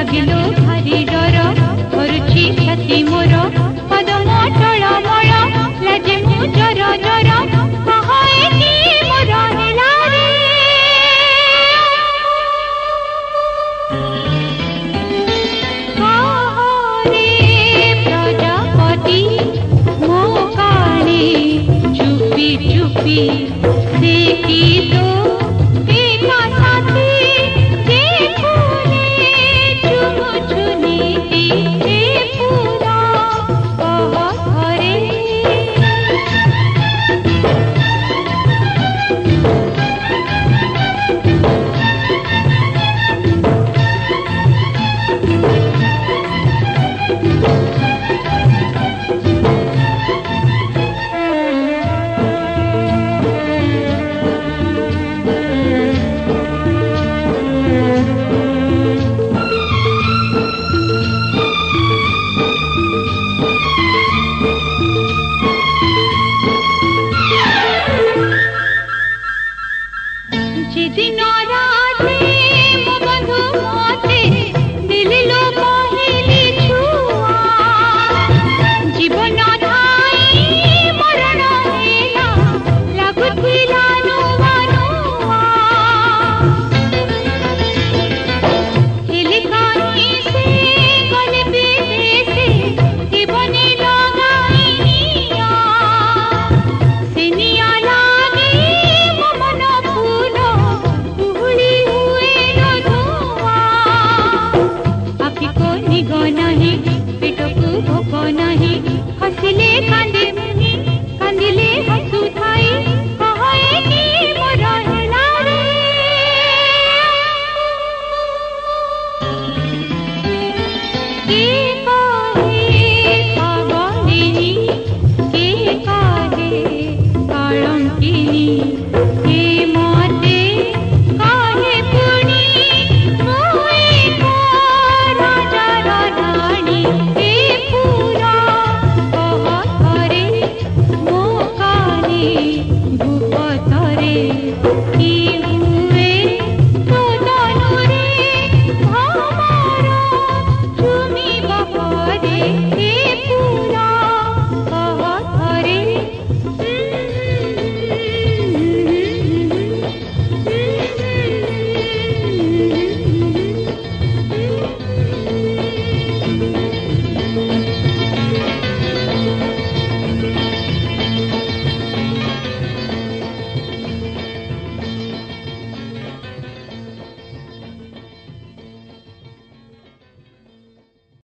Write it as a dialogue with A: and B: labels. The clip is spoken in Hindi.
A: ଲାଗିଲୋ ଭାରି ଡର କରୁଛି ଛାତି ମୋର ପଦମ ଟଳମଳ ଲାଜେ ମୁଁ ଜର ଜର କହଏକି ମୋର ହେଲା ରେ କହରେ ପ୍ରଜାପତି ମୋ କାଣେ ଚୁପି ଚୁପି देखी तो देखा साथी देखूने चुम चुनी दी पूरा बहुत हरे जिदिन राधे मो बंधु मते दिलिलो पहिली छुआ जीवन धाई मरण हेला लागुथिला नुआ नुआ हेले काहे से गले विदेशे जीवने लगाई निया से निया लागे मो मन फूल उहुली हुए नो धुआं आँखी को निगो नहीं पेट को भोक नहीं